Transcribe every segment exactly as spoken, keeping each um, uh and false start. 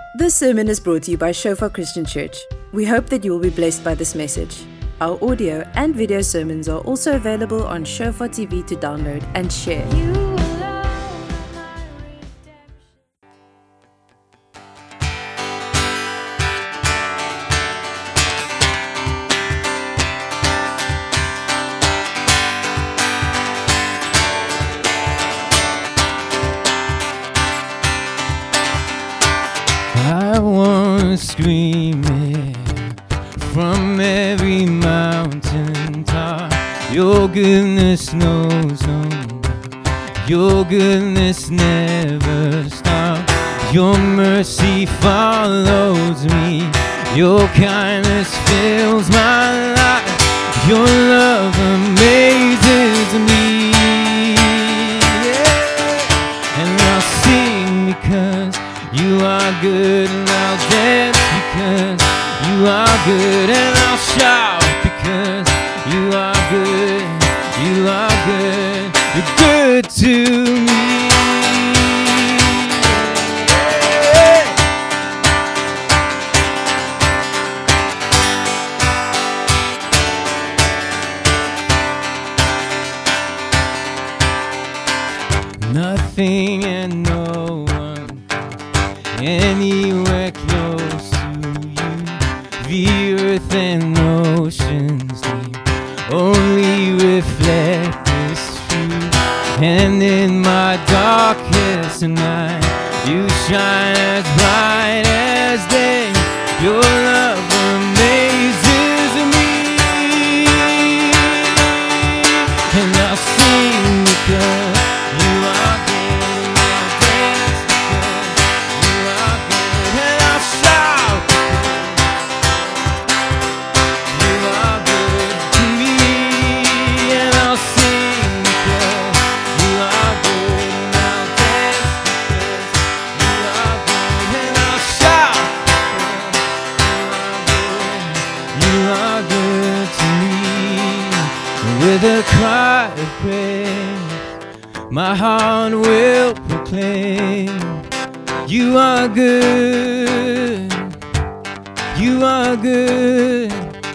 This sermon is brought to you by Shofar Christian Church. We hope that you will be blessed by this message. Our audio and video sermons are also available on Shofar T V to download and share. I want to scream it from every mountain top. Your goodness knows no end. Your goodness never stops. Your mercy follows me. Your kindness fills my life. Your love amazes me. Yeah. And I'll sing because you are good, and I'll dance because you are good, and I'll shout because you are good, you are good, you're good to me. Nothing and no one anywhere close to you. The earth and oceans deep only reflect this truth. And in my darkest night, you shine as bright as day. Your love amazes me. And I'll sing because you are good, and I'll dance because you are good, and I'll shout because you are good to me. And I'll sing because you are good, and I'll dance because you are good, and I'll shout because you are good, you are good to me. With a cry of praise, my heart will proclaim, you are good, you are good.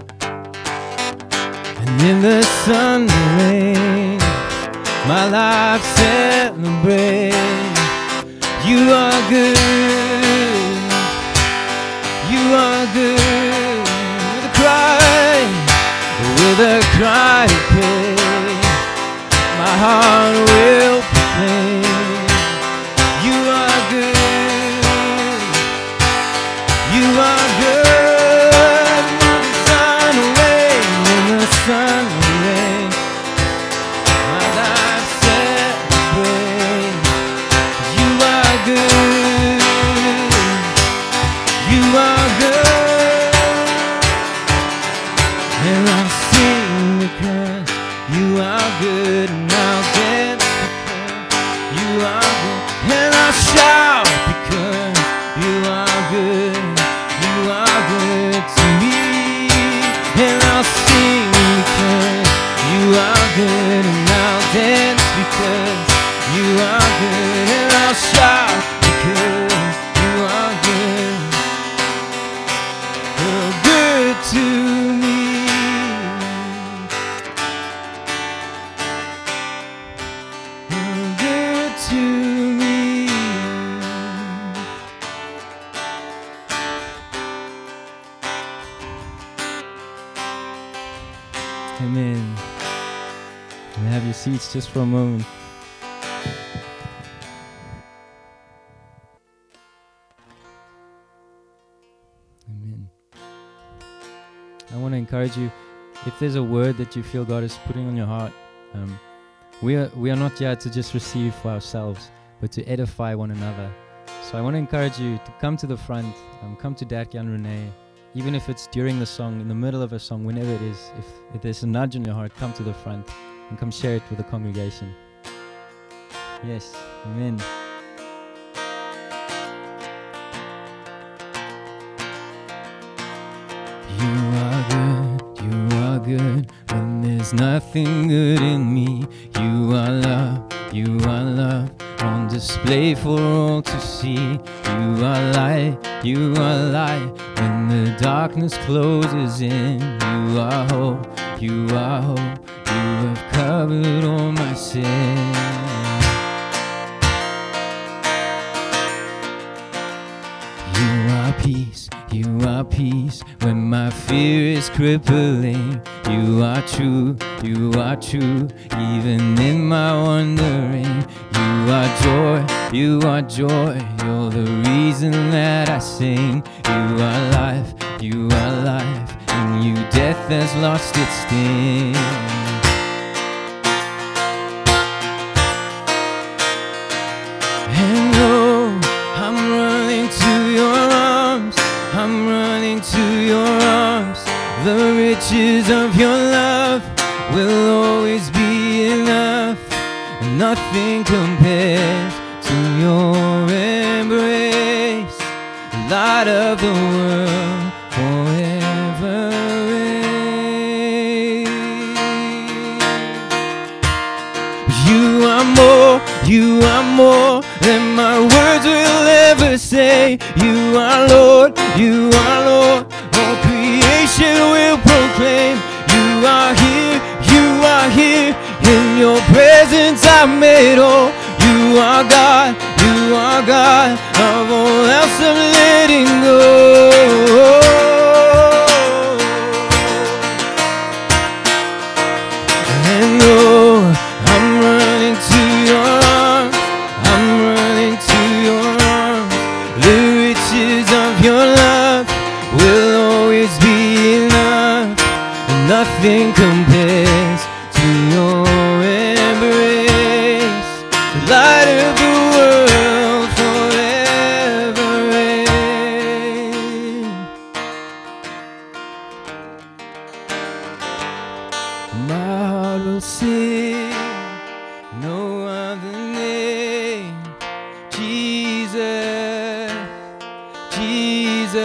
And in the sun and rain, my life celebrates, you are good, you are good. With a cry, with a cry of praise, my heart will proclaim, you are good, you are good. In the sun and rain, in the sun and rain, my life celebrates, you are good, you are good. And I'll sing because you are good, and I'll dance because you are good, and I'll shout because you are good, you are good to me. And I'll sing because you are good, and I'll dance because you are good, and I'll shout because you are good, you're good to me. To me. Amen. And have your seats just for a moment. Amen. I want to encourage you, if there's a word that you feel God is putting on your heart, um, We are, we are not here to just receive for ourselves, but to edify one another. So I want to encourage you to come to the front, um, come to Dadke and Renee, even if it's during the song, in the middle of a song, whenever it is. If, if there's a nudge in your heart, come to the front and come share it with the congregation. Yes, amen. You are good, you are good, when there's nothing good in me. You are love, you are love, on display for all to see. You are light, you are light. When the darkness closes in, you are hope, you are hope. You have covered all my sin. You are peace, you are peace. When my fear is crippling, you are true, you are true. Even in my wandering, you are joy, you are joy. You're the reason that I sing. You are life, you are life. In you death has lost its sting. And oh, I'm running to your arms, I'm running to your arms. The riches of your love will always be enough. Nothing compares to your embrace. Light of the world, forever reign. You are more, you are more than my words will ever say. You are Lord, you are Lord. All creation will proclaim. You are here, you are here. In your presence I'm made whole. You are God, you are God. Of all else I'm letting go. And oh, I'm running to your arms, I'm running to your arms. The riches of your love will always be enough. Nothing compares to your embrace. The light of the world forever reign. My heart will sing no other name. Jesus, Jesus.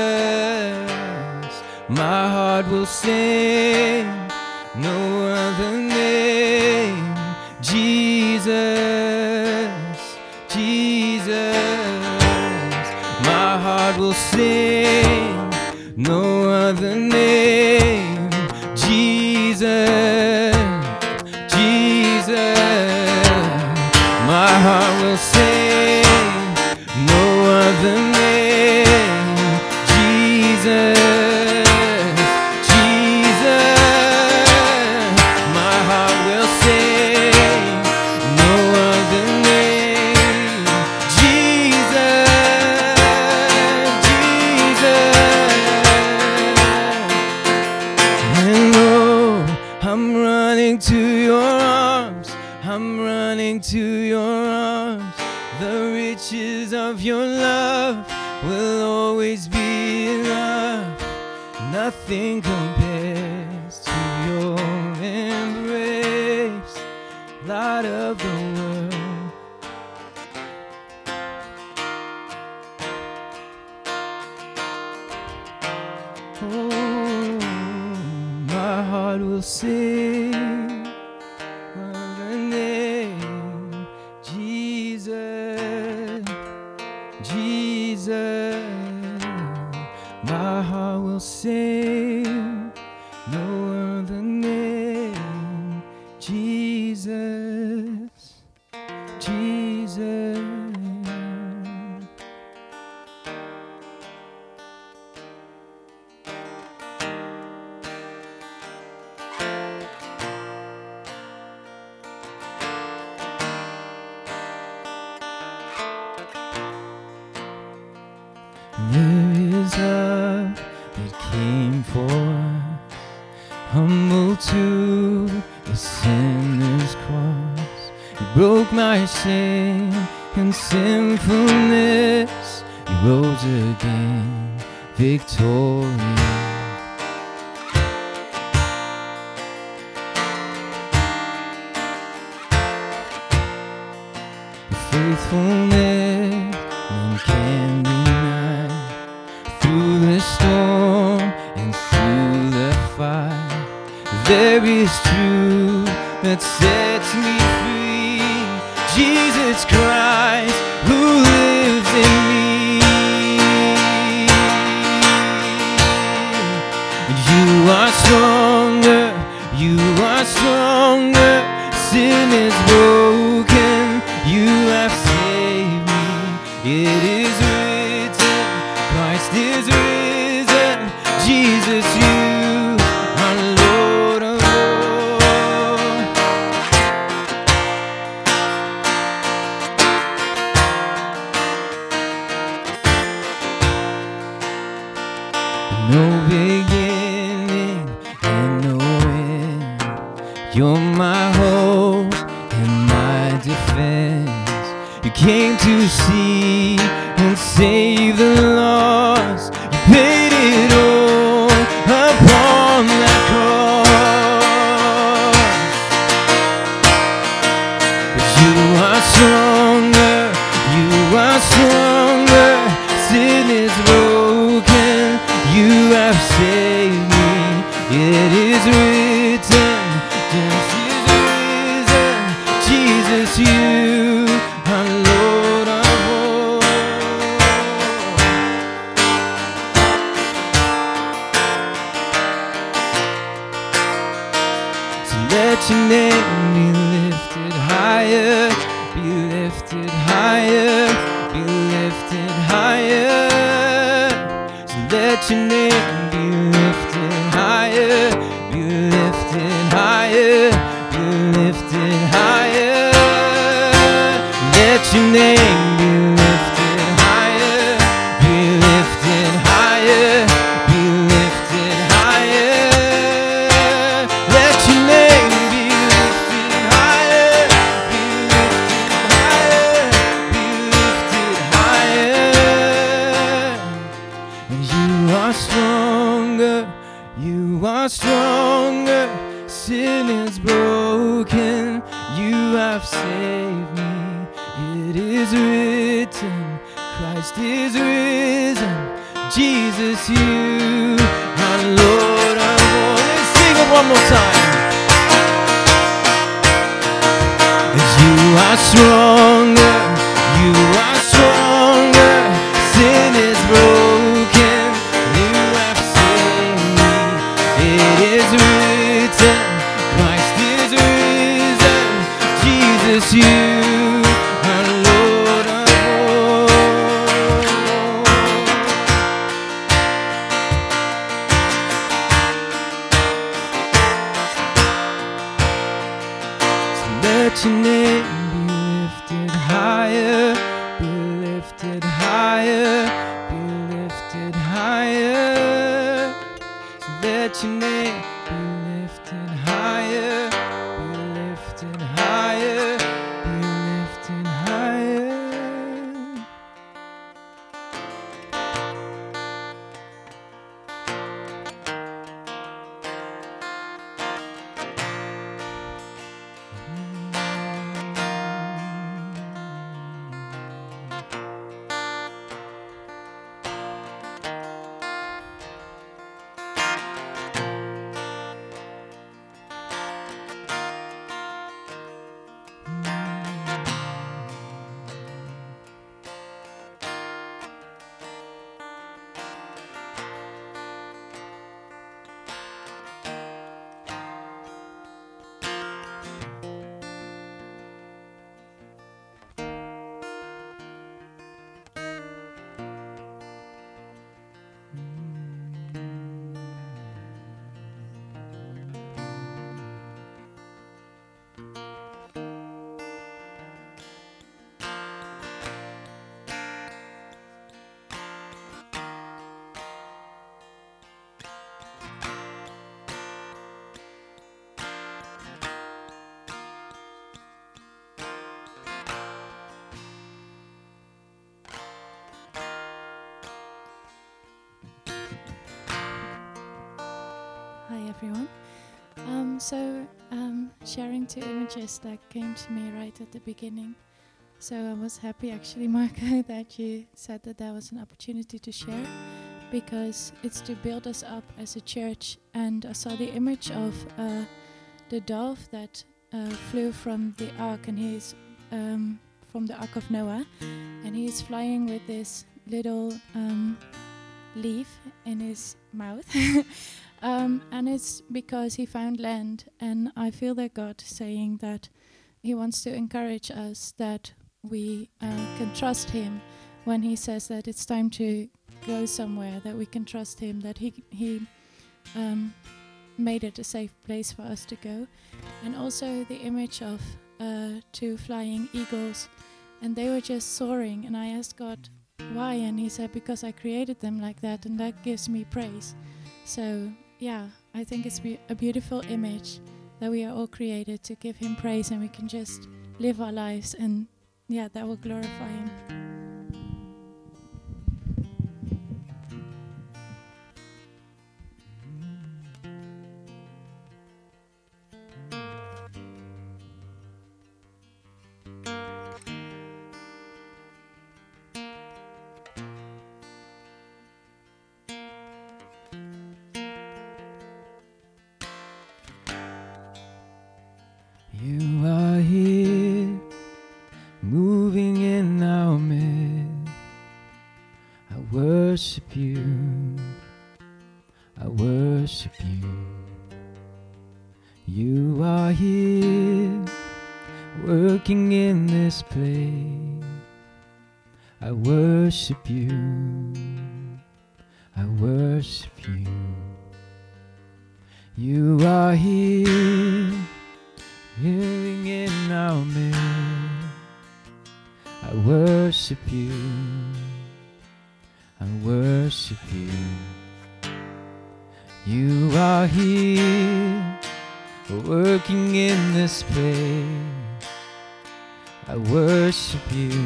My heart will sing no other name. Jesus, Jesus. My heart will sing no other name. Jesus, Jesus. My heart will sing no other name. Jesus. To your arms, I'm running to your arms. The riches of your love will always be enough. Nothing compares to your embrace. Light of the world. Oh, my heart will sing the name Jesus, Jesus. My heart will sing no other name. Jesus, Jesus. There is love that came for us, humble to the sinner's cross. It broke my shame and sinfulness. He rose again, victorious. Faithfulness none can deny. Through the storm and through the fire, there is truth that sets me free. Jesus Christ, stronger, you are stronger. Sin is broken, you have saved me. It is written, Christ is risen. Jesus, you are Lord of all. No beginning and no end. You're my hope and my defense. You came to seek and save the lost. You paid it all upon that cross. But you are stronger, you are stronger. Sin is broken, you have saved me. It is written, just is risen. Jesus, you are Lord of all. So let your name be lifted higher, be lifted higher, be lifted higher. So let your name be lifted higher, be lifted higher, be lifted higher. Let your name be lifted higher, be lifted higher, be lifted higher. Let your name be lifted higher, be lifted higher, be lifted higher. And you are stronger, you are stronger. Sin is broken, you have saved me. It is written, Christ is risen. Jesus, you are Lord of all. Let's sing it one more time. You are stronger, you are stronger. Sin is broken, you have saved me. It is written, Christ is risen. Jesus, you are Lord of all. So let your name be lifted higher, be lifted higher, be lifted higher. So let your name be lifted higher, be lifted higher, be lifted higher. Hi everyone. Um, so um, sharing two images that came to me right at the beginning. So I was happy actually, Marco, that you said that that was an opportunity to share, because it's to build us up as a church. And I saw the image of uh, the dove that uh, flew from the ark, and he's um, from the Ark of Noah, and he's flying with this little um, leaf in his mouth. um, and it's because he found land. And I feel that God saying that he wants to encourage us that we uh, can trust him when he says that it's time to go somewhere, that we can trust him, that he he um, made it a safe place for us to go. And also the image of uh, two flying eagles, and they were just soaring, and I asked God why, and he said because I created them like that, and that gives me praise. So yeah, I think it's be- a beautiful image that we are all created to give him praise, and we can just live our lives, and yeah, that will glorify him. You are here, moving in our midst. I worship you, I worship you. You are here, working in this place. I worship you, I worship you. You are here, living in our midst. I worship you, I worship you. You are here, working in this place. I worship you,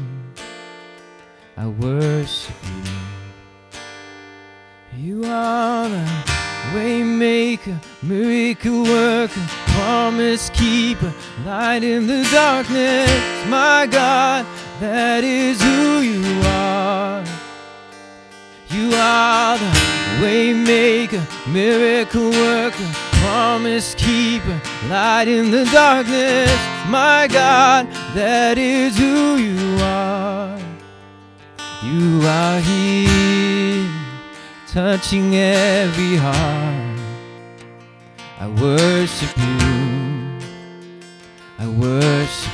I worship you. You are the way maker, miracle worker, promise keeper, light in the darkness. My God, that is who you are. You are the way maker, miracle worker, promise keeper, light in the darkness. My God, that is who you are. You are here, touching every heart. I worship you, I worship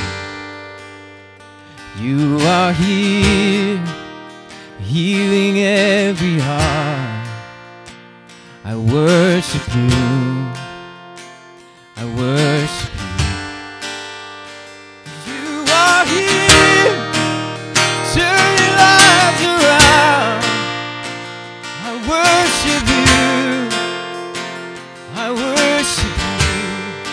you. You are here, healing every heart. I worship you, I worship you. You are here, turning lives around. I worship you, I worship you.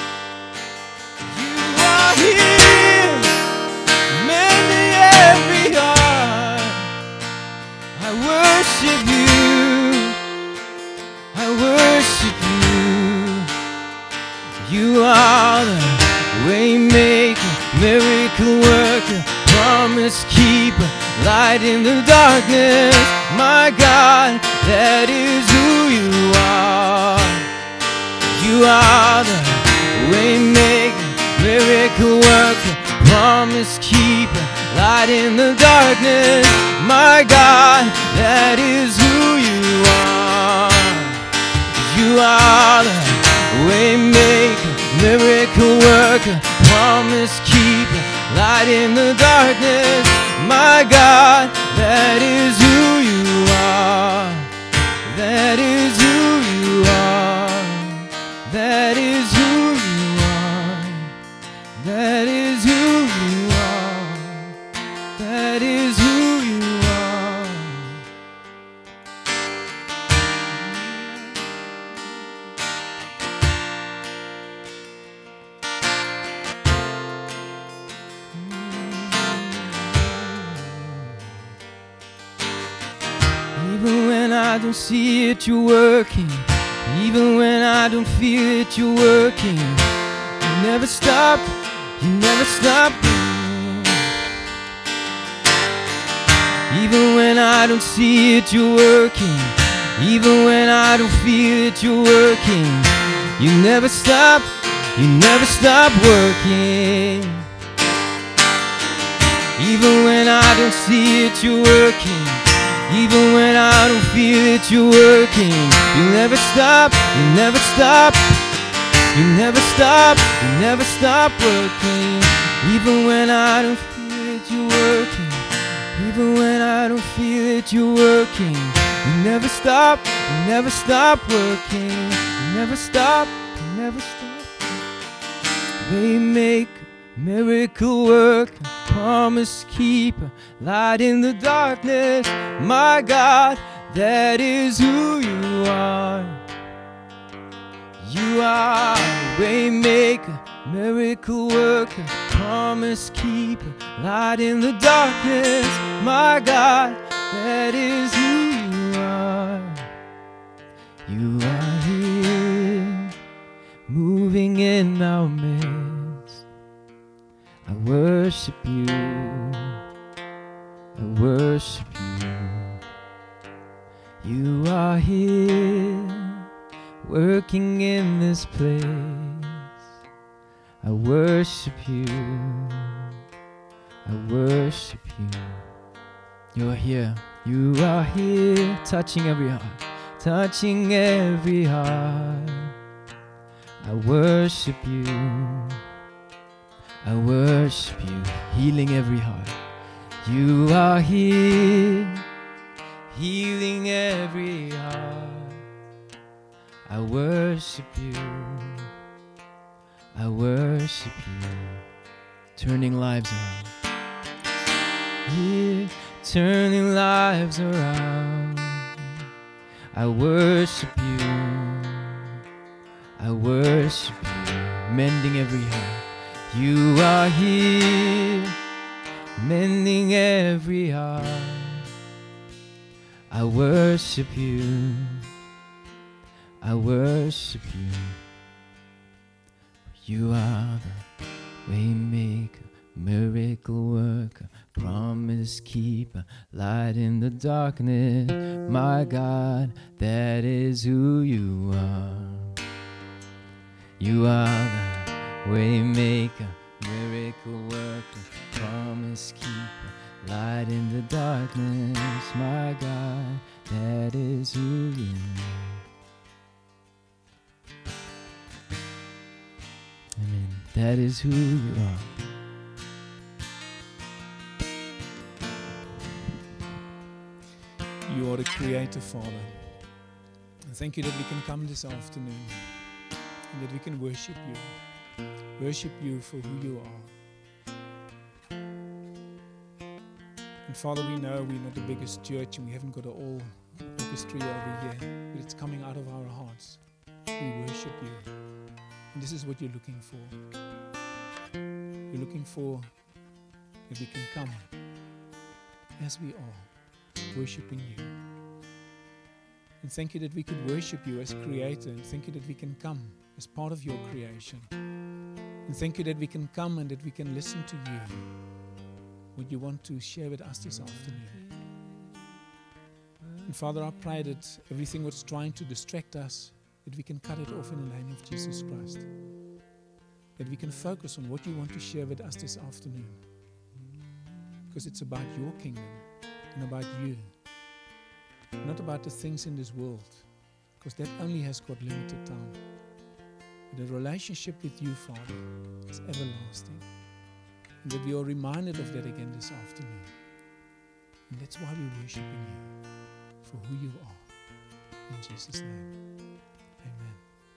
You are here, mending every heart. I worship you, I worship you. You are the way maker, miracle worker, promise keeper, light in the darkness. My God, that is who you are. You are the way maker, miracle worker, promise keeper, light in the darkness. My God, that is who you are. You are the way maker, miracle worker, promise keeper, light in the darkness. My God, that is who you are. That is who you are. That is who you are. That is who you are. That is who you are. Even when I don't see it, you're working. Even when I don't feel it, you're working. You never stop, you never stop. Even when I don't see it, you're working. Even when I don't feel it, you're working. You never stop, you never stop working. Even when I don't see it, you're working. Even when I don't feel it, you're working. You never stop, you never stop. You never stop, you never stop working. Even when I don't feel it, you're working. Even when I don't feel it, you're working. You never stop, you never stop working. You never stop, you never stop. Waymaker, miracle worker, promise keeper, light in the darkness. My God, that is who you are. You are waymaker, miracle worker, promise keeper, light in the darkness. My God, that is who you are. You are here, moving in our midst. I worship you, I worship you. You are here, working in this place. I worship you, I worship you. You're here, you are here, touching every heart, touching every heart. I worship you, I worship you, healing every heart. You are here, healing every heart. I worship you, I worship you, turning lives around. Yeah, turning lives around. I worship you, I worship you, mending every heart. You are here, mending every heart. I worship you, I worship you. You are the waymaker, miracle worker, promise keeper, light in the darkness. My God, that is who you are. You are the waymaker, miracle worker, promise keeper, light in the darkness. My God, that is who you are. Amen. That is who you are. You are the creator, Father. And thank you that we can come this afternoon and that we can worship you. Worship you for who you are. And Father, we know we're not the biggest church and we haven't got an all orchestra over here, but it's coming out of our hearts. We worship you. And this is what you're looking for. You're looking for that we can come as we are, worshiping you. And thank you that we could worship you as creator, and thank you that we can come as part of your creation. And thank you that we can come and that we can listen to you, what you want to share with us this afternoon. And Father, I pray that everything that's trying to distract us, that we can cut it off in the name of Jesus Christ. That we can focus on what you want to share with us this afternoon. Because it's about your kingdom and about you. Not about the things in this world. Because that only has got limited time. But the relationship with you, Father, is everlasting. And that we are reminded of that again this afternoon. And that's why we're worshiping you for who you are. In Jesus' name. Amen.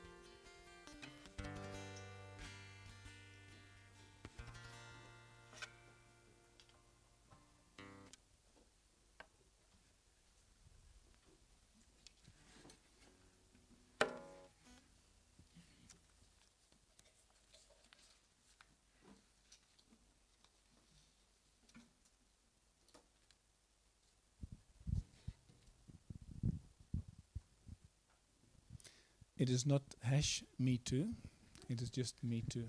It is not hash me too, it is just me too.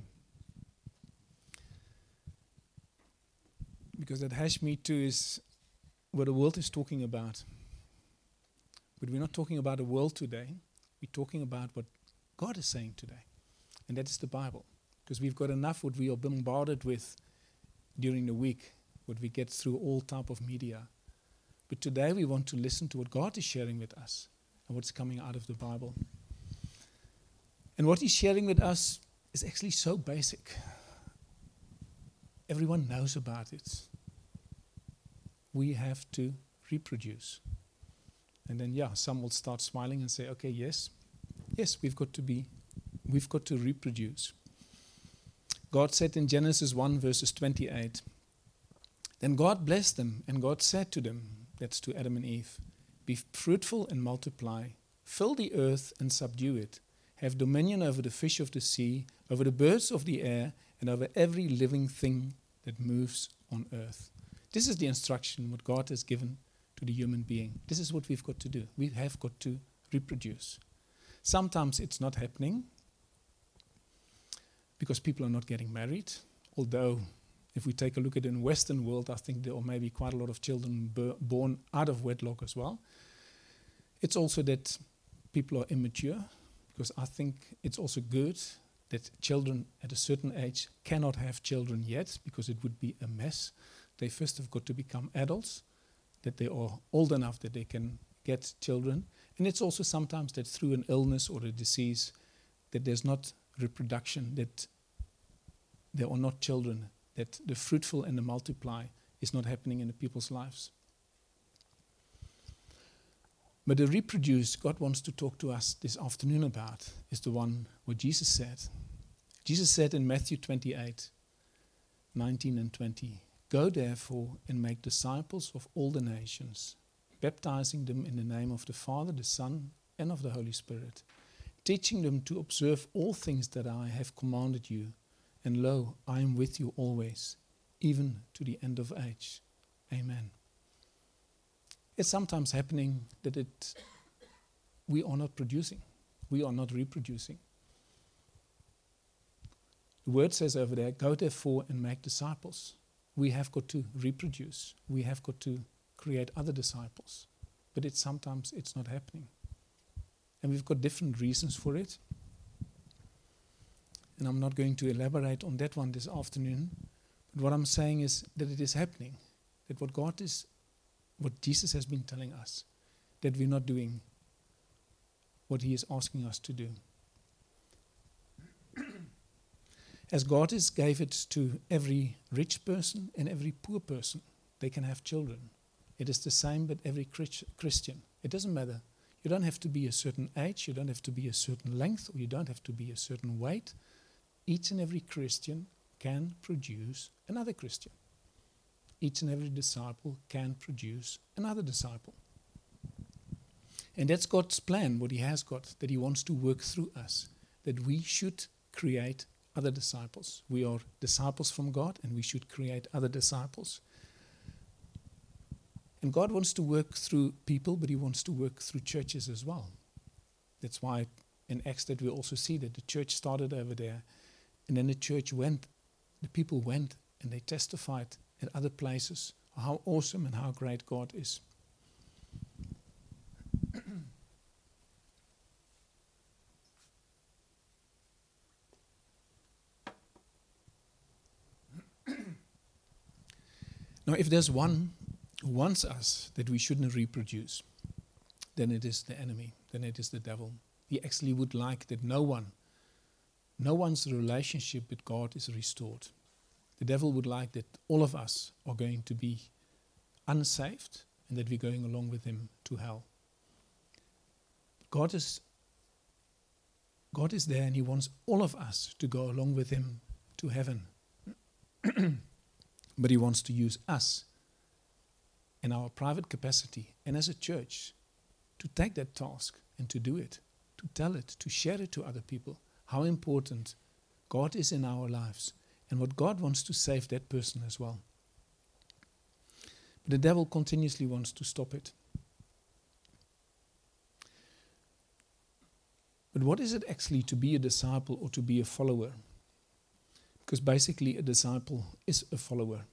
Because that hash me too is what the world is talking about. But we're not talking about the world today, we're talking about what God is saying today. And that is the Bible. Because we've got enough what we are bombarded with during the week, what we get through all type of media. But today we want to listen to what God is sharing with us and what's coming out of the Bible. And what he's sharing with us is actually so basic. Everyone knows about it. We have to reproduce. And then, yeah, some will start smiling and say, okay, yes, yes, we've got to be, we've got to reproduce. God said in Genesis one, verses twenty-eight, then God blessed them, and God said to them, that's to Adam and Eve, be fruitful and multiply, fill the earth and subdue it, have dominion over the fish of the sea, over the birds of the air, and over every living thing that moves on earth. This is the instruction what God has given to the human being. This is what we've got to do. We have got to reproduce. Sometimes it's not happening because people are not getting married, although if we take a look at it in the Western world, I think there are maybe quite a lot of children b- born out of wedlock as well. It's also that people are immature, because I think it's also good that children at a certain age cannot have children yet, because it would be a mess. They first have got to become adults, that they are old enough that they can get children. And it's also sometimes that through an illness or a disease, that there's not reproduction, that there are not children, that the fruitful and the multiply is not happening in the people's lives. But the reproduce God wants to talk to us this afternoon about is the one what Jesus said. Jesus said in Matthew twenty-eight, nineteen and twenty, go therefore and make disciples of all the nations, baptizing them in the name of the Father, the Son, and of the Holy Spirit, teaching them to observe all things that I have commanded you. And lo, I am with you always, even to the end of age. Amen. It's sometimes happening that it we are not producing. We are not reproducing. The word says over there, go therefore and make disciples. We have got to reproduce. We have got to create other disciples. But it's sometimes it's not happening. And we've got different reasons for it. And I'm not going to elaborate on that one this afternoon. But what I'm saying is that it is happening. That what God is, what Jesus has been telling us, that we're not doing what he is asking us to do. As God has gave it to every rich person and every poor person, they can have children. It is the same with every Christian. It doesn't matter. You don't have to be a certain age, you don't have to be a certain length, or you don't have to be a certain weight. Each and every Christian can produce another Christian. Each and every disciple can produce another disciple. And that's God's plan, what he has got, that he wants to work through us, that we should create other disciples. We are disciples from God, and we should create other disciples. And God wants to work through people, but he wants to work through churches as well. That's why in Acts that we also see that the church started over there, and then the church went, the people went, and they testified at other places how awesome and how great God is. Now, if there's one who wants us that we shouldn't reproduce, then it is the enemy, then it is the devil. He actually would like that no one, no one's relationship with God is restored. The devil would like that all of us are going to be unsaved and that we're going along with him to hell. God is, God is there, and he wants all of us to go along with him to heaven. But he wants to use us in our private capacity and as a church to take that task and to do it, to tell it, to share it to other people, how important God is in our lives and what God wants to save that person as well. But the devil continuously wants to stop it. But what is it actually to be a disciple or to be a follower? Because basically a disciple is a follower.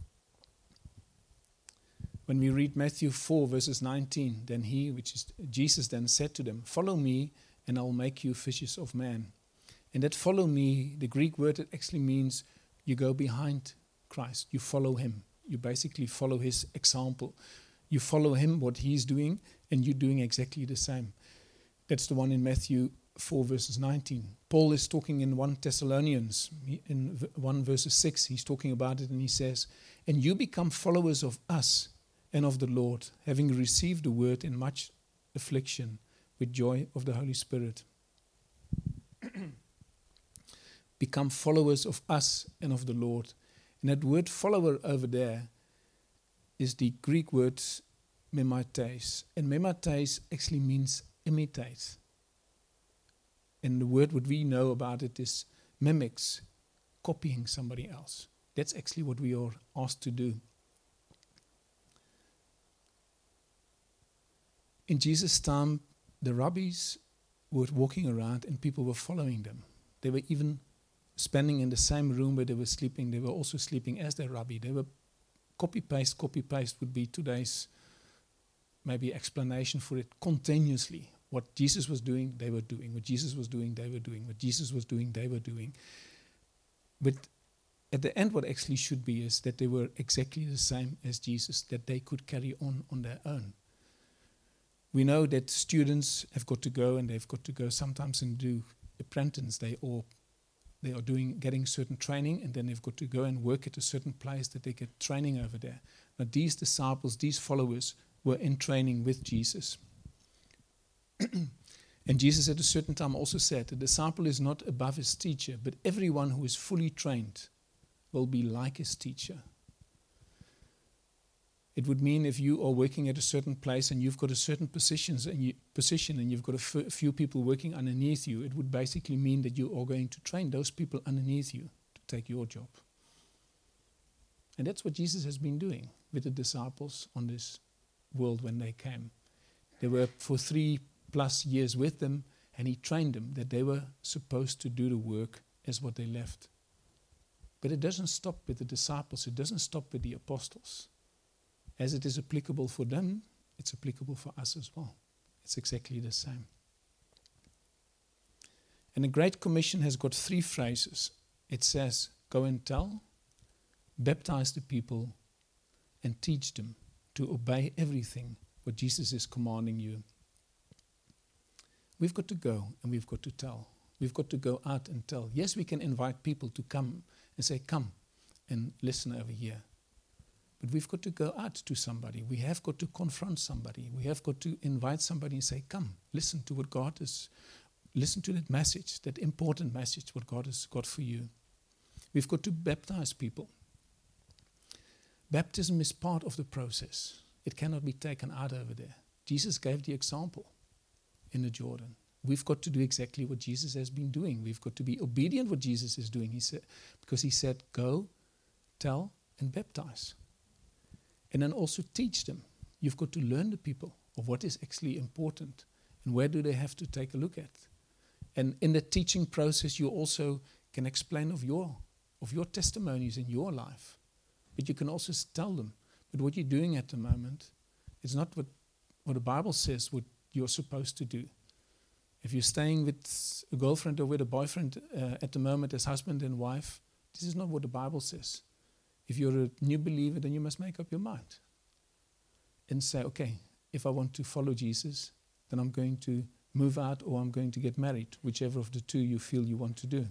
When we read Matthew four, verses nineteen, then he, which is Jesus, then said to them, follow me and I'll make you fishers of men. And that follow me, the Greek word, it actually means you go behind Christ. You follow him. You basically follow his example. You follow him, what he's doing, and you're doing exactly the same. That's the one in Matthew four, verses nineteen. Paul is talking in First Thessalonians, in one verses six, he's talking about it, and he says, and you become followers of us and of the Lord, having received the word in much affliction with joy of the Holy Spirit. Become followers of us and of the Lord. And that word follower over there is the Greek word memates. And memates actually means imitate. And the word what we know about it is mimics, copying somebody else. That's actually what we are asked to do. In Jesus' time, the rabbis were walking around and people were following them. They were even spending in the same room where they were sleeping. They were also sleeping as their rabbi. They were copy-paste, copy-paste would be today's maybe explanation for it continuously. What Jesus was doing, they were doing. What Jesus was doing, they were doing. What Jesus was doing, they were doing. But at the end, what actually should be is that they were exactly the same as Jesus, that they could carry on on their own. We know that students have got to go, and they've got to go sometimes and do apprentice. They all they are doing getting certain training, and then they've got to go and work at a certain place that they get training over there. Now these disciples, these followers, were in training with Jesus. And Jesus at a certain time also said, the disciple is not above his teacher, but everyone who is fully trained will be like his teacher. It would mean if you are working at a certain place and you've got a certain positions and you, position and you've got a f- few people working underneath you, it would basically mean that you are going to train those people underneath you to take your job. And that's what Jesus has been doing with the disciples on this world when they came. They were for three plus years with them, and he trained them that they were supposed to do the work as what they left. But it doesn't stop with the disciples. It doesn't stop with the apostles. As it is applicable for them, it's applicable for us as well. It's exactly the same. And the Great Commission has got three phrases. It says, go and tell, baptize the people, and teach them to obey everything what Jesus is commanding you. We've got to go and we've got to tell. We've got to go out and tell. Yes, we can invite people to come and say, come and listen over here. But we've got to go out to somebody. We have got to confront somebody. We have got to invite somebody and say, come, listen to what God is, listen to that message, that important message, what God has got for you. We've got to baptize people. Baptism is part of the process. It cannot be taken out over there. Jesus gave the example in the Jordan. We've got to do exactly what Jesus has been doing. We've got to be obedient what Jesus is doing. He said, because he said, go, tell, and baptize. And then also teach them. You've got to learn the people of what is actually important and where do they have to take a look at. And in the teaching process, you also can explain of your of your testimonies in your life. But you can also tell them, but what you're doing at the moment is not what, what the Bible says what you're supposed to do. If you're staying with a girlfriend or with a boyfriend uh, at the moment as husband and wife, this is not what the Bible says. If you're a new believer, then you must make up your mind and say, okay, if I want to follow Jesus, then I'm going to move out or I'm going to get married, whichever of the two you feel you want to do.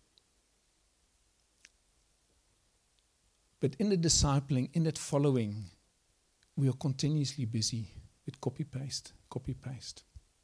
But in the discipling, in that following, we are continuously busy with copy-paste, copy-paste.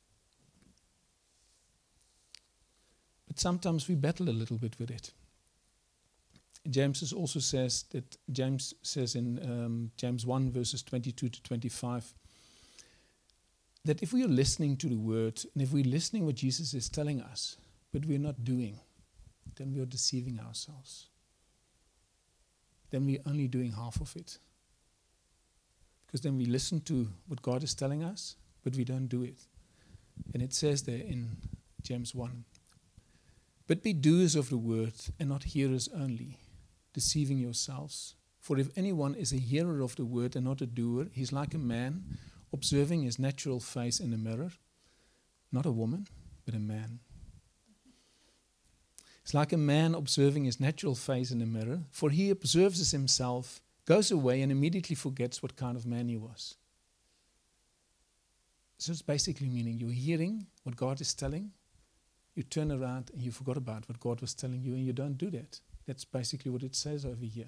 But sometimes we battle a little bit with it. James also says that, James says in um, James one verses twenty-two to twenty-five, that if we are listening to the word, and if we're listening what Jesus is telling us, but we're not doing, then we are deceiving ourselves. Then we're only doing half of it. Because then we listen to what God is telling us, but we don't do it. And it says there in James one, but be doers of the word and not hearers only, deceiving yourselves. For if anyone is a hearer of the word and not a doer, he's like a man observing his natural face in a mirror. Not a woman, but a man. It's like a man observing his natural face in a mirror, for he observes himself, goes away and immediately forgets what kind of man he was. So it's basically meaning you're hearing what God is telling, you turn around and you forgot about what God was telling you and you don't do that. That's basically what it says over here.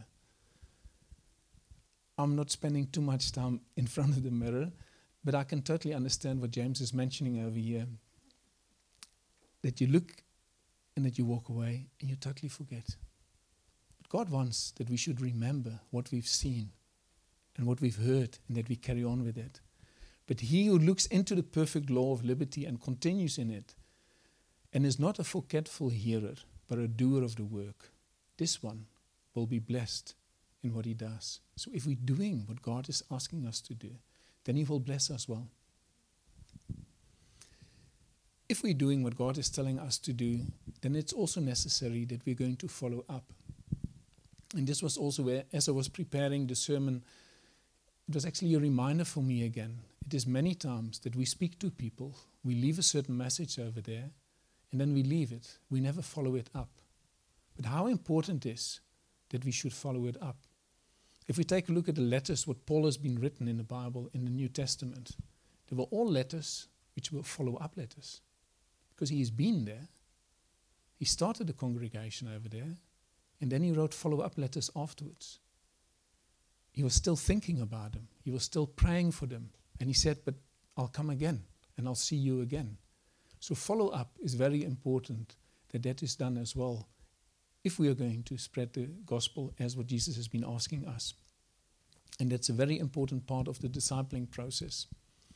I'm not spending too much time in front of the mirror, but I can totally understand what James is mentioning over here. That you look and that you walk away and you totally forget. But God wants that we should remember what we've seen and what we've heard and that we carry on with it. But he who looks into the perfect law of liberty and continues in it and is not a forgetful hearer but a doer of the work, this one will be blessed in what he does. So if we're doing what God is asking us to do, then he will bless us well. If we're doing what God is telling us to do, then it's also necessary that we're going to follow up. And this was also where, as I was preparing the sermon, it was actually a reminder for me again. It is many times that we speak to people, we leave a certain message over there, and then we leave it. We never follow it up. But how important it is that we should follow it up. If we take a look at the letters, what Paul has been written in the Bible, in the New Testament, they were all letters which were follow-up letters. Because he has been there. He started the congregation over there, and then he wrote follow-up letters afterwards. He was still thinking about them. He was still praying for them. And he said, but I'll come again, and I'll see you again. So follow-up is very important, that that is done as well, if we are going to spread the gospel as what Jesus has been asking us. And that's a very important part of the discipling process.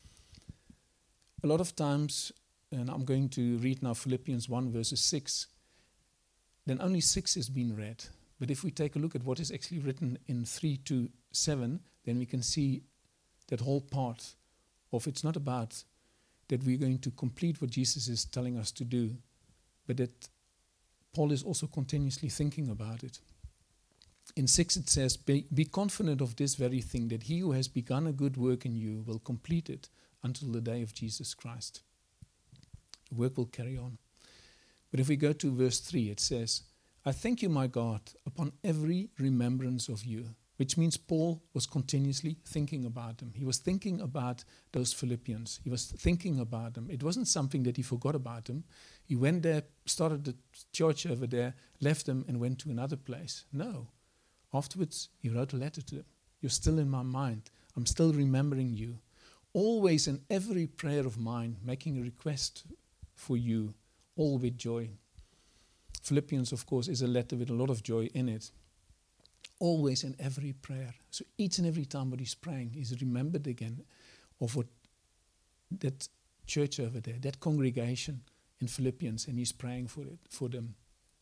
A lot of times, and I'm going to read now Philippians one verses six, then only six has been read. But if we take a look at what is actually written in three to seven, then we can see that whole part of it's not about that we're going to complete what Jesus is telling us to do, but that Paul is also continuously thinking about it. In six it says, be, be confident of this very thing, that he who has begun a good work in you will complete it until the day of Jesus Christ. The work will carry on. But if we go to verse three, it says, I thank you, my God, upon every remembrance of you, which means Paul was continuously thinking about them. He was thinking about those Philippians. He was thinking about them. It wasn't something that he forgot about them. He went there, started the church over there, left them and went to another place. No. Afterwards, he wrote a letter to them. You're still in my mind. I'm still remembering you. Always in every prayer of mine, making a request for you, all with joy. Philippians, of course, is a letter with a lot of joy in it. Always in every prayer. So each and every time what he's praying, he's remembered again of what that church over there, that congregation in Philippians, and he's praying for it, for them.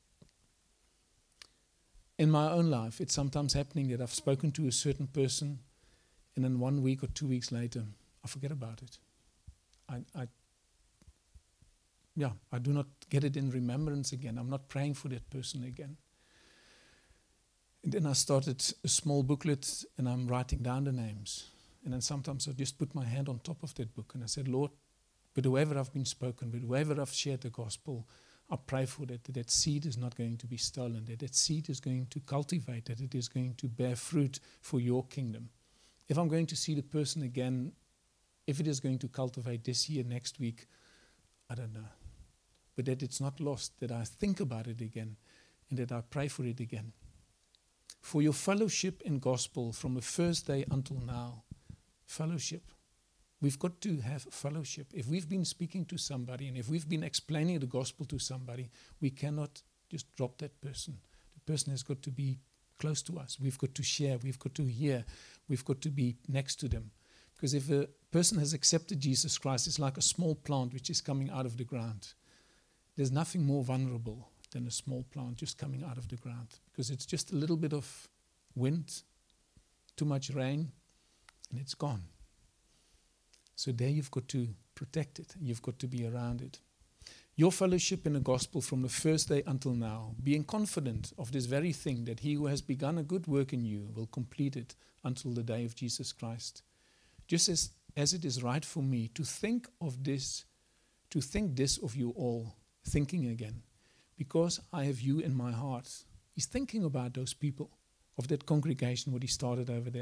In my own life, it's sometimes happening that I've spoken to a certain person, and then one week or two weeks later, I forget about it. I, I Yeah, I do not get it in remembrance again. I'm not praying for that person again. And then I started a small booklet and I'm writing down the names. And then sometimes I just put my hand on top of that book and I said, Lord, with whoever I've been spoken, with whoever I've shared the gospel, I pray for that, that that seed is not going to be stolen, that that seed is going to cultivate, that it is going to bear fruit for your kingdom. If I'm going to see the person again, if it is going to cultivate this year, next week, I don't know. But that it's not lost, that I think about it again and that I pray for it again. For your fellowship in gospel from the first day until now, fellowship. We've got to have fellowship. If we've been speaking to somebody and if we've been explaining the gospel to somebody, we cannot just drop that person. The person has got to be close to us. We've got to share. We've got to hear. We've got to be next to them. Because if a person has accepted Jesus Christ, it's like a small plant which is coming out of the ground. There's nothing more vulnerable than a small plant just coming out of the ground, because it's just a little bit of wind, too much rain, and it's gone. So there you've got to protect it. You've got to be around it. Your fellowship in the gospel from the first day until now, being confident of this very thing, that he who has begun a good work in you will complete it until the day of Jesus Christ. Just as, as it is right for me to think of this, to think this of you all, thinking again, because I have you in my heart. He's thinking about those people, of that congregation, what he started over there.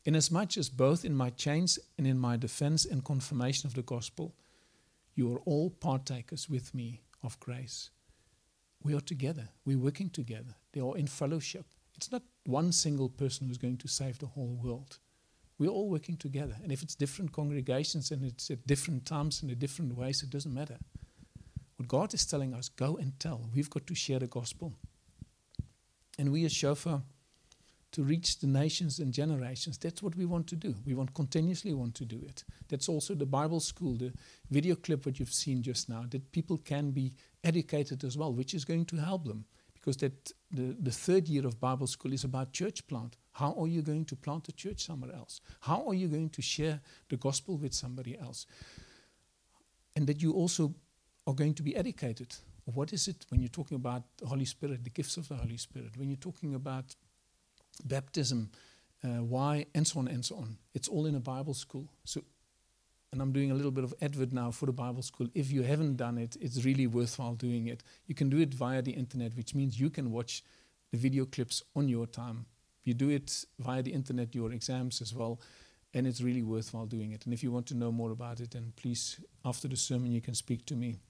Inasmuch as both in my chains and in my defense and confirmation of the gospel, you are all partakers with me of grace. We are together. We're working together. They are in fellowship. It's not one single person who's going to save the whole world. We're all working together. And if it's different congregations and it's at different times and in different ways, it doesn't matter. What God is telling us, go and tell. We've got to share the gospel. And we as Shofar, to reach the nations and generations, that's what we want to do. We want continuously want to do it. That's also the Bible school, the video clip that you've seen just now, that people can be educated as well, which is going to help them. Because that the, the third year of Bible school is about church plant. How are you going to plant a church somewhere else? How are you going to share the gospel with somebody else? And that you also are going to be educated. What is it when you're talking about the Holy Spirit, the gifts of the Holy Spirit, when you're talking about baptism, uh, why, and so on and so on. It's all in a Bible school. So, and I'm doing a little bit of advert now for the Bible school. If you haven't done it, it's really worthwhile doing it. You can do it via the internet, which means you can watch the video clips on your time. You do it via the internet, your exams as well, and it's really worthwhile doing it. And if you want to know more about it, then please, after the sermon, you can speak to me.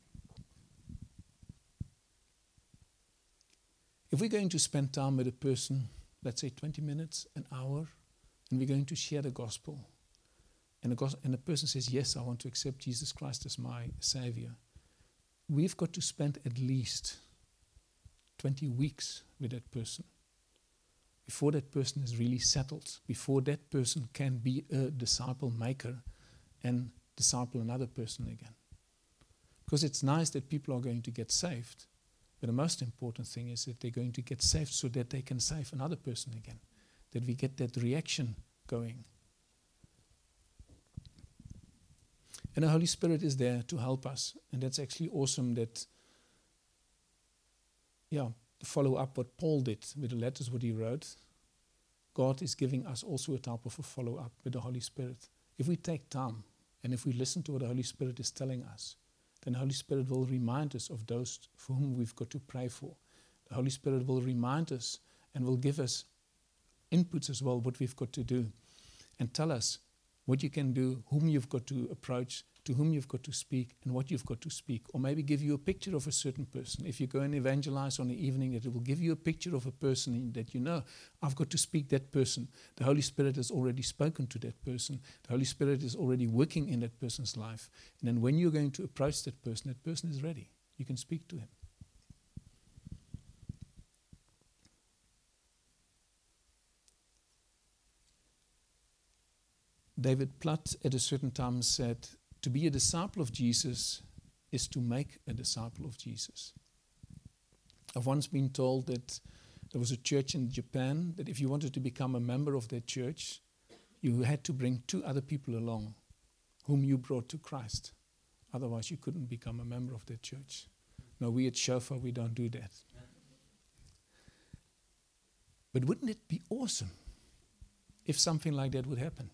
If we're going to spend time with a person, let's say twenty minutes, an hour, and we're going to share the gospel, and the, gospel, and the person says, yes, I want to accept Jesus Christ as my Savior, we've got to spend at least twenty weeks with that person before that person is really settled, before that person can be a disciple maker and disciple another person again. Because it's nice that people are going to get saved, but the most important thing is that they're going to get saved so that they can save another person again, that we get that reaction going. And the Holy Spirit is there to help us, and that's actually awesome that, yeah, to follow up what Paul did with the letters, what he wrote, God is giving us also a type of a follow-up with the Holy Spirit. If we take time, and if we listen to what the Holy Spirit is telling us, then the Holy Spirit will remind us of those for whom we've got to pray for. The Holy Spirit will remind us and will give us inputs as well, what we've got to do, and tell us what you can do, whom you've got to approach, to whom you've got to speak, and what you've got to speak. Or maybe give you a picture of a certain person. If you go and evangelize on the evening, it will give you a picture of a person that you know, I've got to speak that person. The Holy Spirit has already spoken to that person. The Holy Spirit is already working in that person's life. And then when you're going to approach that person, that person is ready. You can speak to him. David Platt at a certain time said, to be a disciple of Jesus is to make a disciple of Jesus. I've once been told that there was a church in Japan that if you wanted to become a member of that church, you had to bring two other people along whom you brought to Christ. Otherwise, you couldn't become a member of that church. No, we at Shofar, we don't do that. But wouldn't it be awesome if something like that would happen?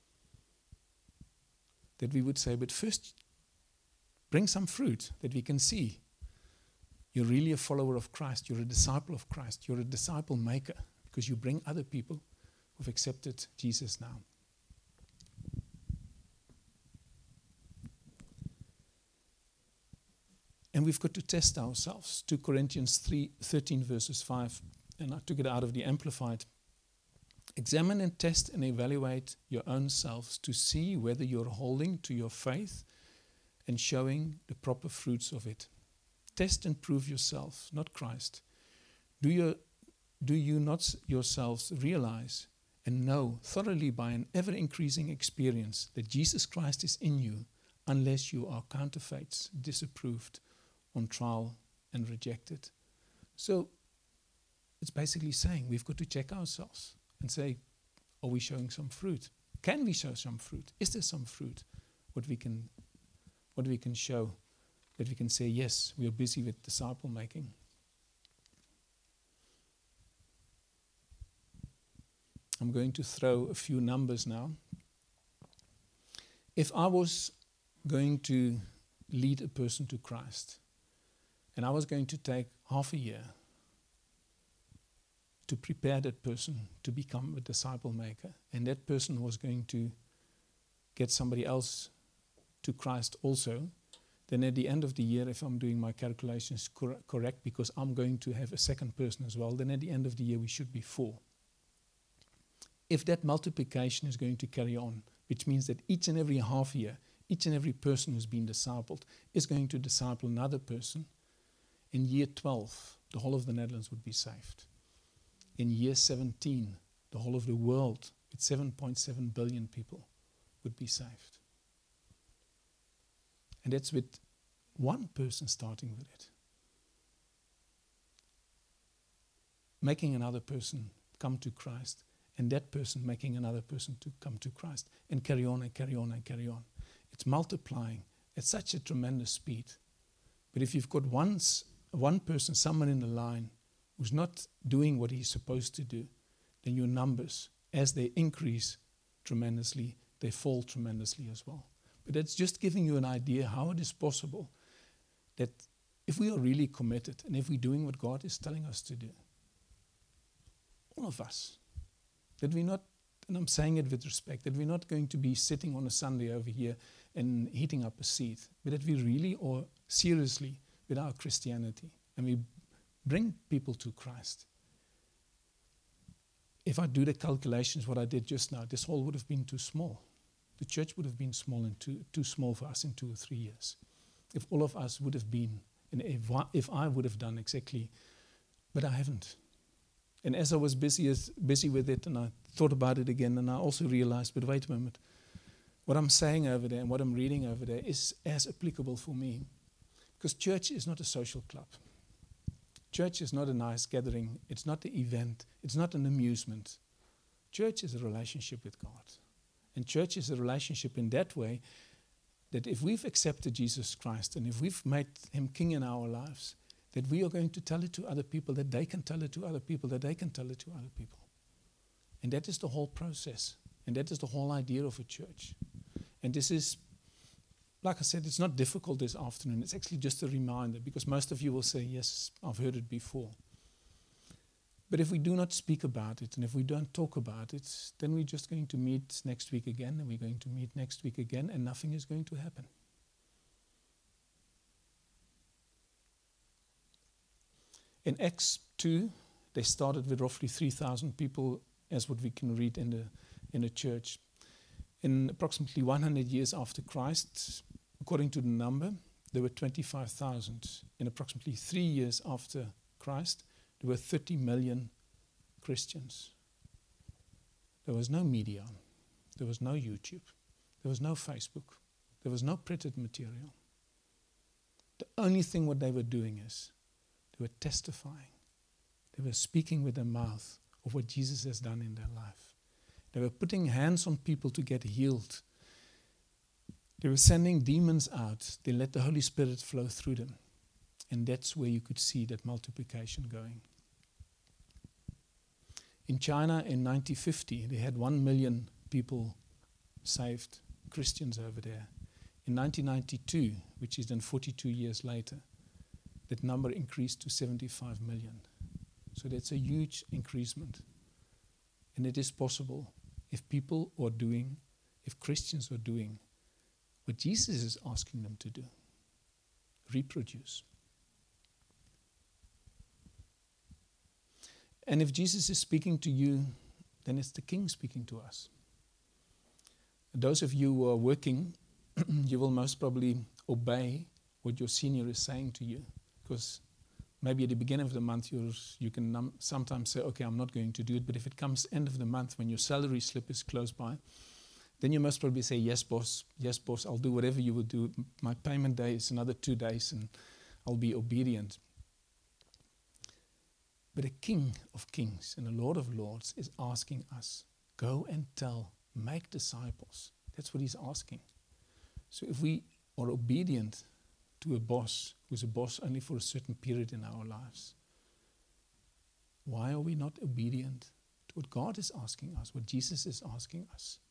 That we would say, but first, bring some fruit that we can see. You're really a follower of Christ. You're a disciple of Christ. You're a disciple maker because you bring other people who've accepted Jesus now. And we've got to test ourselves. Second Corinthians three, thirteen verses five, and I took it out of the Amplified. Examine and test and evaluate your own selves to see whether you're holding to your faith and showing the proper fruits of it. Test and prove yourself, not Christ. Do you, do you not yourselves realize and know thoroughly by an ever-increasing experience that Jesus Christ is in you, unless you are counterfeits, disapproved, on trial and rejected? So it's basically saying we've got to check ourselves and say, are we showing some fruit? Can we show some fruit? Is there some fruit? What we can, what we can show, that we can say, yes, we are busy with disciple making. I'm going to throw a few numbers now. If I was going to lead a person to Christ, and I was going to take half a year to prepare that person to become a disciple maker. And that person was going to get somebody else to Christ also. Then at the end of the year, if I'm doing my calculations cor- correct, because I'm going to have a second person as well, then at the end of the year we should be four. If that multiplication is going to carry on, which means that each and every half year, each and every person who's been discipled is going to disciple another person, in year twelve, the whole of the Netherlands would be saved. In year seventeen, the whole of the world, with seven point seven billion people, would be saved. And that's with one person starting with it. Making another person come to Christ, and that person making another person to come to Christ, and carry on and carry on and carry on. It's multiplying at such a tremendous speed. But if you've got once, one person, someone in the line, who's not doing what he's supposed to do, then your numbers, as they increase tremendously, they fall tremendously as well. But that's just giving you an idea how it is possible that if we are really committed and if we're doing what God is telling us to do, all of us, that we're not, and I'm saying it with respect, that we're not going to be sitting on a Sunday over here and heating up a seat, but that we really are seriously with our Christianity and we bring people to Christ. If I do the calculations, what I did just now, this hall would have been too small. The church would have been small and too, too small for us in two or three years. If all of us would have been, and if, if I would have done exactly, but I haven't. And as I was busy as busy with it, and I thought about it again, and I also realized, but wait a moment, what I'm saying over there and what I'm reading over there is as applicable for me. Because church is not a social club. Church is not a nice gathering. It's not an event. It's not an amusement. Church is a relationship with God. And church is a relationship in that way that if we've accepted Jesus Christ and if we've made him king in our lives, that we are going to tell it to other people, that they can tell it to other people, that they can tell it to other people. And that is the whole process. And that is the whole idea of a church. And this is, like I said, it's not difficult this afternoon. It's actually just a reminder, because most of you will say, yes, I've heard it before. But if we do not speak about it and if we don't talk about it, then we're just going to meet next week again and we're going to meet next week again and nothing is going to happen. In Acts two, they started with roughly three thousand people, as what we can read in the in the church. In approximately one hundred years after Christ, according to the number, there were twenty-five thousand. In approximately three years after Christ, there were thirty million Christians. There was no media. There was no YouTube. There was no Facebook. There was no printed material. The only thing what they were doing is they were testifying. They were speaking with their mouth of what Jesus has done in their life. They were putting hands on people to get healed. They were sending demons out. They let the Holy Spirit flow through them. And that's where you could see that multiplication going. In China in nineteen fifty, they had one million people saved, Christians over there. In nineteen ninety-two, which is then forty-two years later, that number increased to seventy-five million. So that's a huge increasement. And it is possible if people are doing, if Christians are doing what Jesus is asking them to do. Reproduce. And if Jesus is speaking to you, then it's the King speaking to us. Those of you who are working, you will most probably obey what your senior is saying to you. Because maybe at the beginning of the month, you're, you can num- sometimes say, okay, I'm not going to do it. But if it comes end of the month, when your salary slip is close by, then you must probably say, yes, boss, yes, boss, I'll do whatever you will do. My payment day is another two days and I'll be obedient. But a King of Kings and a Lord of Lords is asking us, go and tell, make disciples. That's what he's asking. So if we are obedient to a boss who's a boss only for a certain period in our lives, why are we not obedient to what God is asking us, what Jesus is asking us?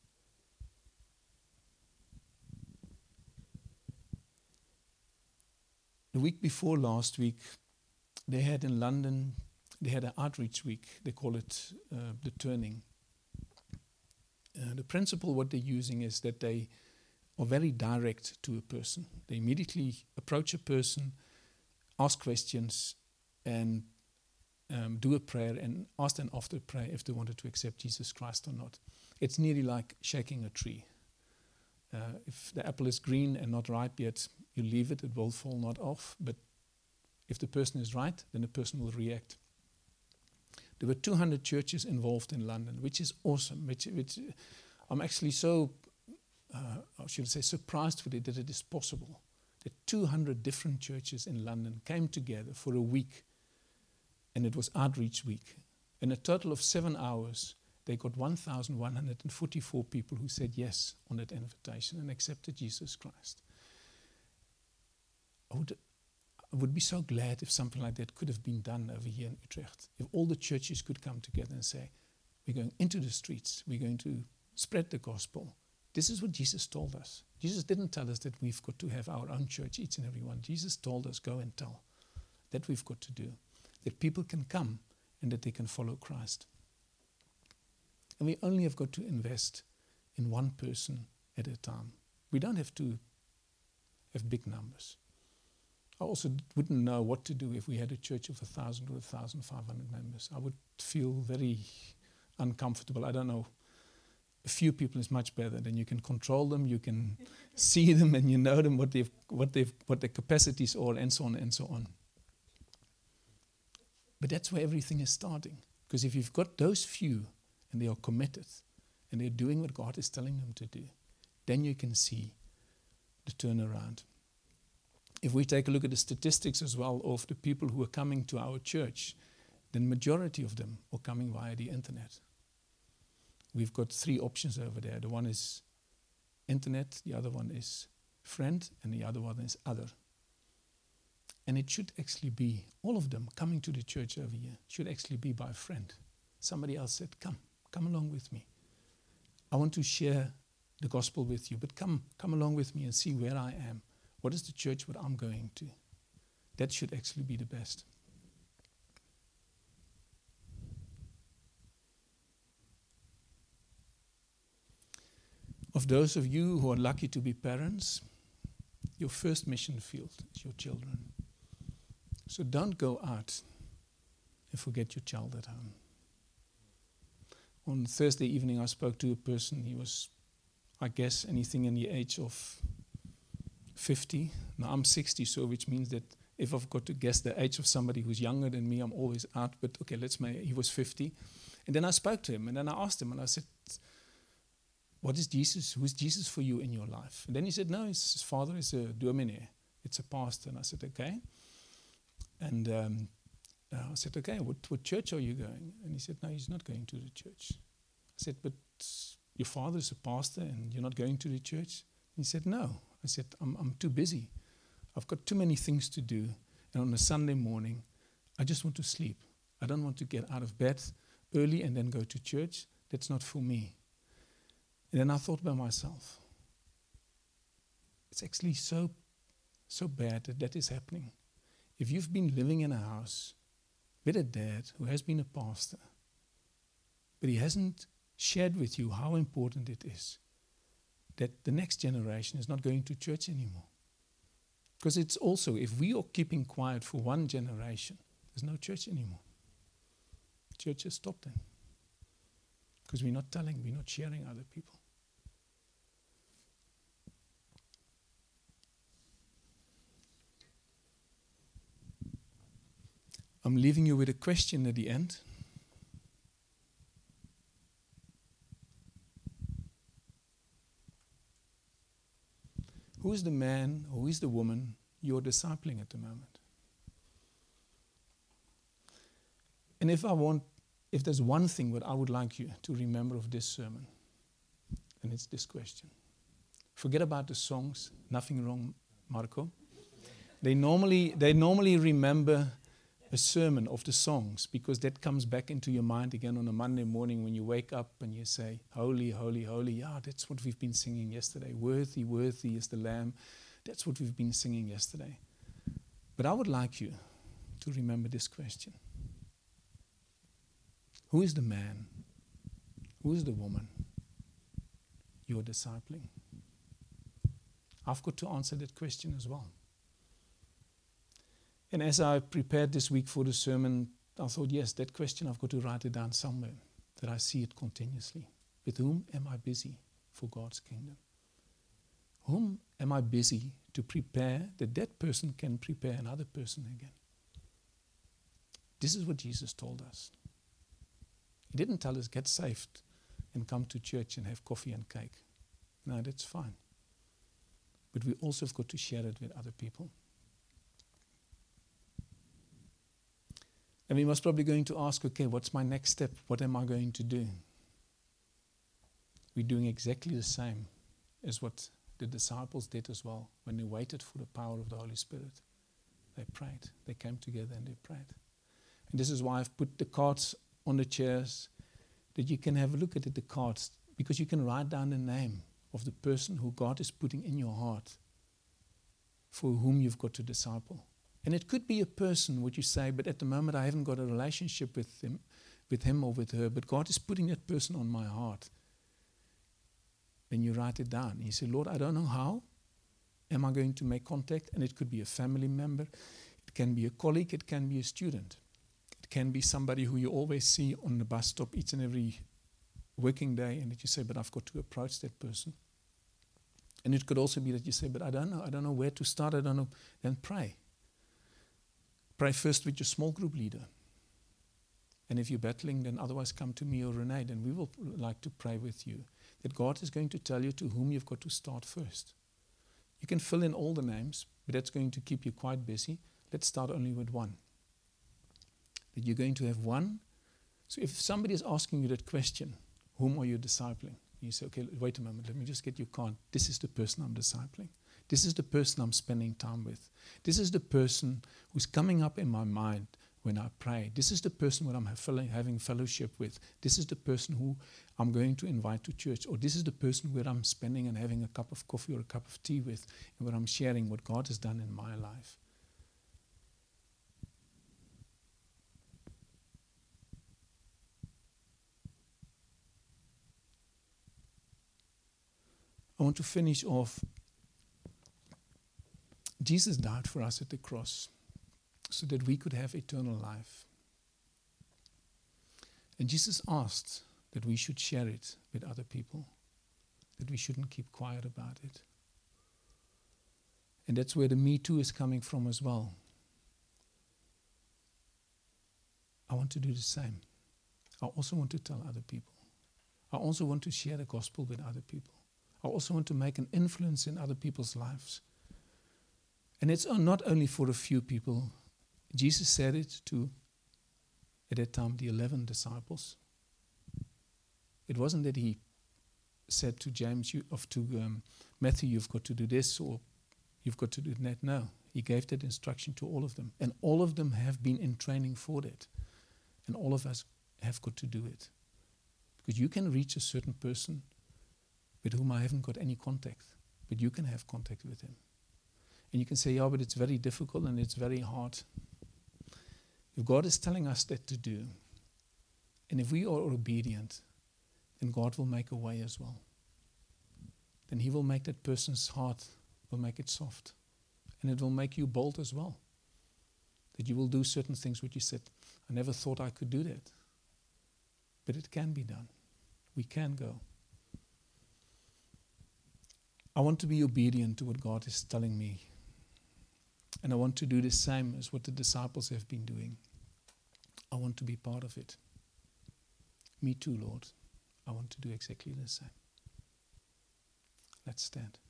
The week before last week, they had in London they had an outreach week. They call it uh, the Turning. Uh, the principle, what they're using is that they are very direct to a person. They immediately approach a person, ask questions, and um, do a prayer, and ask them after prayer if they wanted to accept Jesus Christ or not. It's nearly like shaking a tree. Uh, if the apple is green and not ripe yet, you leave it, it will fall not off. But if the person is right, then the person will react. There were two hundred churches involved in London, which is awesome. Which, which I'm actually so, uh, I should say, surprised with it that it is possible. That two hundred different churches in London came together for a week, and it was outreach week. In a total of seven hours, they got one thousand one hundred forty-four people who said yes on that invitation and accepted Jesus Christ. I would, I would be so glad if something like that could have been done over here in Utrecht. If all the churches could come together and say, we're going into the streets, we're going to spread the gospel. This is what Jesus told us. Jesus didn't tell us that we've got to have our own church, each and every one. Jesus told us, go and tell. That we've got to do. That people can come and that they can follow Christ. And we only have got to invest in one person at a time. We don't have to have big numbers. I also wouldn't know what to do if we had a church of one thousand or one thousand five hundred members. I would feel very uncomfortable. I don't know. A few people is much better. Then you can control them, you can see them, and you know them, what they've, what they've, what their capacities are, and so on and so on. But that's where everything is starting. Because if you've got those few, and they are committed, and they're doing what God is telling them to do, then you can see the turnaround. If we take a look at the statistics as well of the people who are coming to our church, then majority of them are coming via the internet. We've got three options over there. The one is internet, the other one is friend, and the other one is other. And it should actually be, all of them coming to the church over here, should actually be by a friend. Somebody else said, come, come along with me. I want to share the gospel with you, but come, come along with me and see where I am. What is the church, what I'm going to? That should actually be the best. Of those of you who are lucky to be parents, your first mission field is your children. So don't go out and forget your child at home. On Thursday evening, I spoke to a person. He was, I guess, anything in the age of fifty. Now I'm sixty, so which means that if I've got to guess the age of somebody who's younger than me, I'm always out. But okay, let's make, he was fifty. And then I spoke to him, and then I asked him, and I said, what is Jesus? Who's Jesus for you in your life? And then he said, no, his, his father is a dominee. It's a pastor. And I said, okay. And um, I said, okay, what, what church are you going? And he said, no, he's not going to the church. I said, but your father is a pastor and you're not going to the church? He said, no. I said, I'm, I'm too busy. I've got too many things to do. And on a Sunday morning, I just want to sleep. I don't want to get out of bed early and then go to church. That's not for me. And then I thought by myself, it's actually so, so bad that that is happening. If you've been living in a house with a dad who has been a pastor, but he hasn't shared with you how important it is that the next generation is not going to church anymore. Because it's also, if we are keeping quiet for one generation, there's no church anymore. Church has stopped then. Because we're not telling, we're not sharing other people. I'm leaving you with a question at the end. Who is the man, or who is the woman you're discipling at the moment? And if I want, if there's one thing that I would like you to remember of this sermon, and it's this question. Forget about the songs, nothing wrong, Marco. They normally, they normally remember a sermon of the songs, because that comes back into your mind again on a Monday morning when you wake up and you say, holy, holy, holy. Yeah, that's what we've been singing yesterday. Worthy, worthy is the Lamb. That's what we've been singing yesterday. But I would like you to remember this question. Who is the man? Who is the woman you're discipling? I've got to answer that question as well. And as I prepared this week for the sermon, I thought, yes, that question, I've got to write it down somewhere, that I see it continuously. With whom am I busy for God's kingdom? Whom am I busy to prepare that that person can prepare another person again? This is what Jesus told us. He didn't tell us, get saved and come to church and have coffee and cake. No, that's fine. But we also have got to share it with other people. And we must probably going to ask, okay, what's my next step? What am I going to do? We're doing exactly the same as what the disciples did as well. When they waited for the power of the Holy Spirit, they prayed. They came together and they prayed. And this is why I've put the cards on the chairs, that you can have a look at it, the cards, because you can write down the name of the person who God is putting in your heart for whom you've got to disciple. And it could be a person, would you say, but at the moment I haven't got a relationship with him, with him or with her, but God is putting that person on my heart. Then you write it down. And you say, Lord, I don't know how am I going to make contact. And it could be a family member. It can be a colleague. It can be a student. It can be somebody who you always see on the bus stop each and every working day, and that you say, but I've got to approach that person. And it could also be that you say, but I don't know. I don't know where to start. I don't know. Then pray. Pray first with your small group leader. And if you're battling, then otherwise come to me or Renee, then we will like to pray with you. That God is going to tell you to whom you've got to start first. You can fill in all the names, but that's going to keep you quite busy. Let's start only with one. That you're going to have one. So if somebody is asking you that question, whom are you discipling? You say, okay, wait a moment, let me just get your card. This is the person I'm discipling. This is the person I'm spending time with. This is the person who's coming up in my mind when I pray. This is the person who I'm having fellowship with. This is the person who I'm going to invite to church. Or this is the person where I'm spending and having a cup of coffee or a cup of tea with, and where I'm sharing what God has done in my life. I want to finish off. Jesus died for us at the cross so that we could have eternal life. And Jesus asked that we should share it with other people, that we shouldn't keep quiet about it. And that's where the Me Too is coming from as well. I want to do the same. I also want to tell other people. I also want to share the gospel with other people. I also want to make an influence in other people's lives. And it's not only for a few people. Jesus said it to, at that time, the eleven disciples. It wasn't that he said to James, you, of to um, Matthew, you've got to do this or you've got to do that. No, he gave that instruction to all of them. And all of them have been in training for that. And all of us have got to do it. Because you can reach a certain person with whom I haven't got any contact, but you can have contact with him. And you can say, yeah, but it's very difficult and it's very hard. If God is telling us that to do, and if we are obedient, then God will make a way as well. Then he will make that person's heart, will make it soft. And it will make you bold as well. That you will do certain things which you said, I never thought I could do that. But it can be done. We can go. I want to be obedient to what God is telling me. And I want to do the same as what the disciples have been doing. I want to be part of it. Me too, Lord. I want to do exactly the same. Let's stand.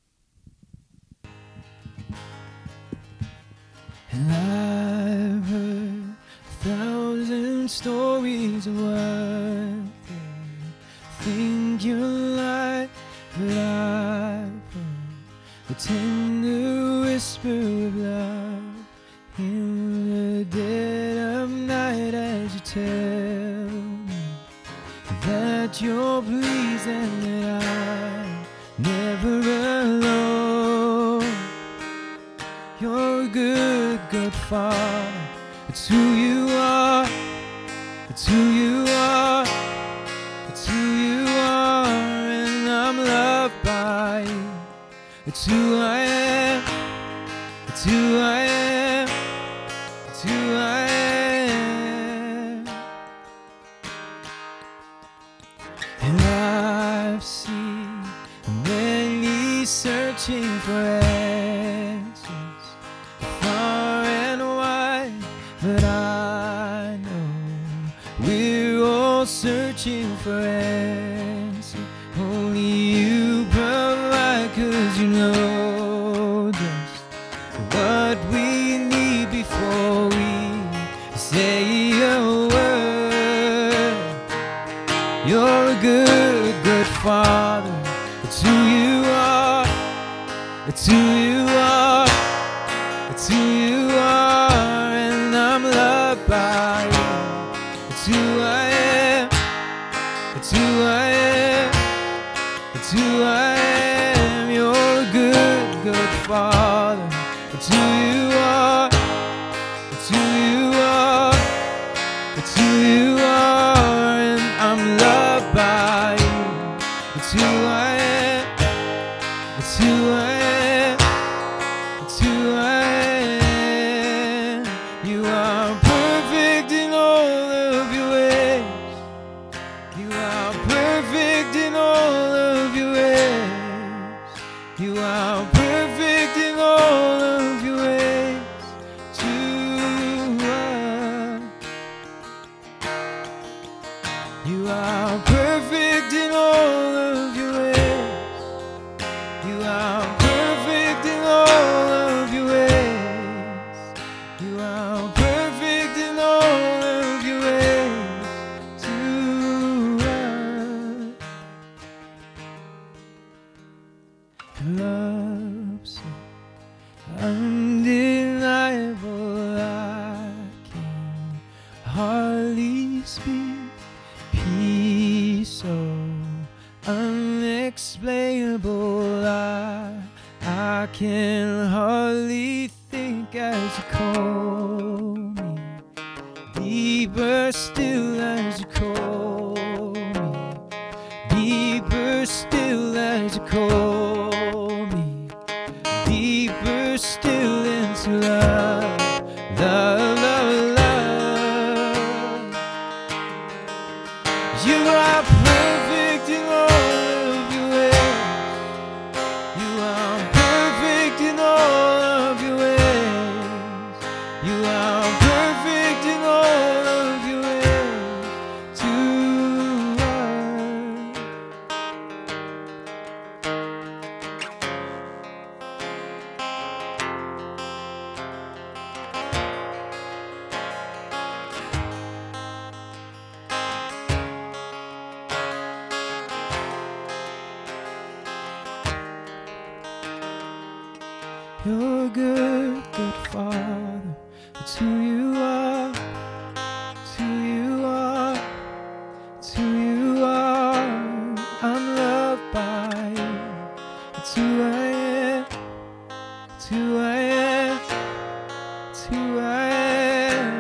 And I've heard a thousand stories of what they think you're like, but I've heard a tender whisper of love in the dead of night as you tell me that you're pleased and that I'm never alone. You're a good, good Father. It's who you are. It's who you are. who I am. It's who I am. It's who I am. And I've seen many searching for answers far and wide, but I know we're all searching for answers. Only you provide, 'cause you know just what we need before we say a word. You're a good, good Father. It's who you are. It's who you are. It's who you are, and I'm loved by you. It's who I am. It's who I am. It's who I am. You're a good, good Father. It's who you are. It's who you are. It's who you are, and I'm loved by you. It's who I am. It's who I am. It's who I am. You are perfect in all of your ways. You are perfect in all of your ways. You are perfect in all of your ways to us. You are perfect in all of your ways. You are perfect in all of your ways. You are perfect in all of your ways to us. Love so undeniable, I can hardly speak. Peace so unexplainable, I, I can hardly think as you call me. Deeper still as you call me. Deeper still as you call me. Deeper still into love, love, love, love. You are perfect in all of your ways. You are perfect in all of your ways. You are perfect in all of your ways to us. You're a good, good Father. It's who you are. It's who you are. It's who you are. I'm loved by you. It's who I am. It's who I am. It's who I am.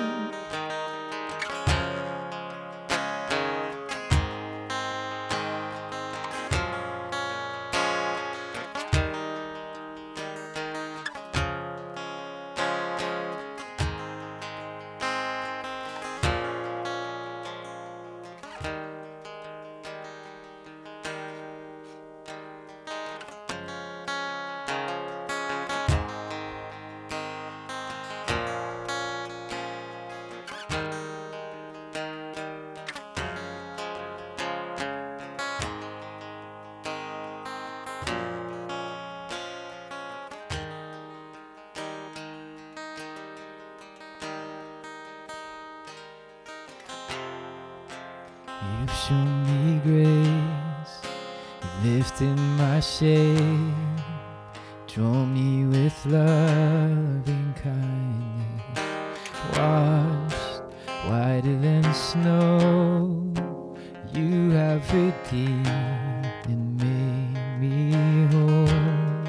You've shown me grace, you've lifted my shame, drawn me with loving kindness, washed whiter than snow. You have redeemed and made me whole.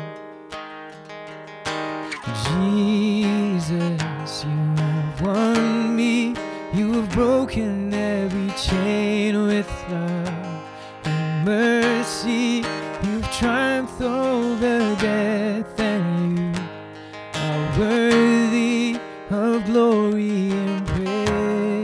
Jesus, you have won me. You have broken every chain with love and mercy. You've triumphed over death. worthy of glory and praise.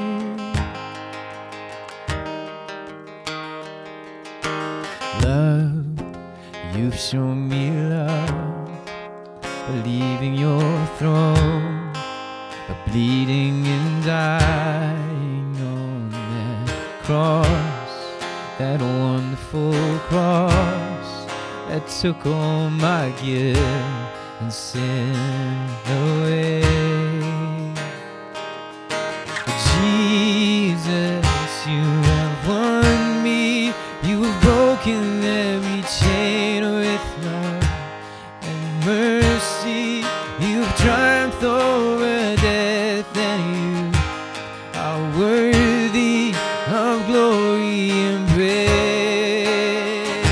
Love, you've shown me love, believing your throne, but bleeding and dying on that cross, that wonderful cross that took all my guilt and sin away. Jesus, you have won me, you have broken every chain with love and mercy. You've triumphed over death, and you are worthy of glory and praise.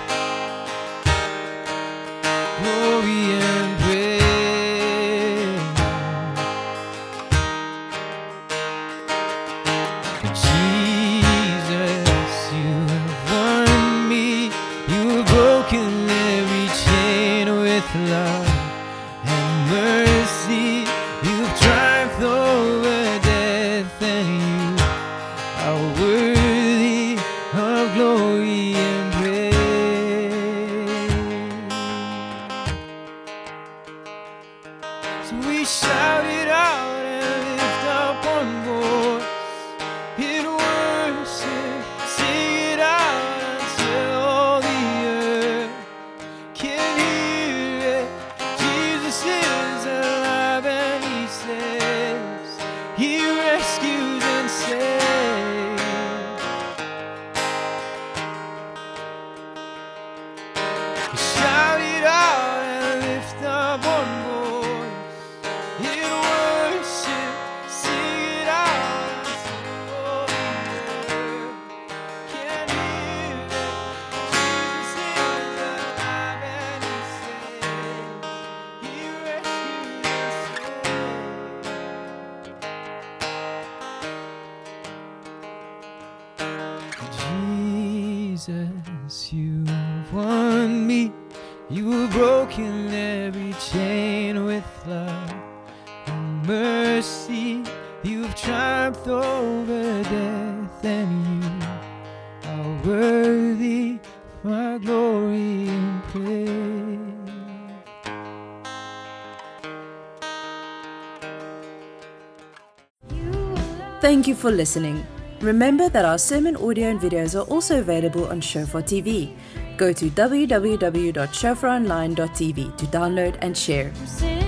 Glory and praise. Jesus, you have won me, you have broken every chain with love and mercy. You've triumphed over death, and you are worthy of glory and praise. So we shout it out and lift up one voice in worship, sing it out until all the earth can hear it. Jesus is alive and he saves, he rescues and saves. Shout it out and lift up one voice in worship, sing it out until all the earth can hear it. Jesus is alive and he saves, he rescues and saves. Jesus, you have won me, you have broken every chain with love and mercy. You've triumphed over death, and you are worthy of my glory and praise. Thank you for listening. Remember that our sermon audio and videos are also available on Shofar T V. Go to w w w dot shofar online dot t v to download and share.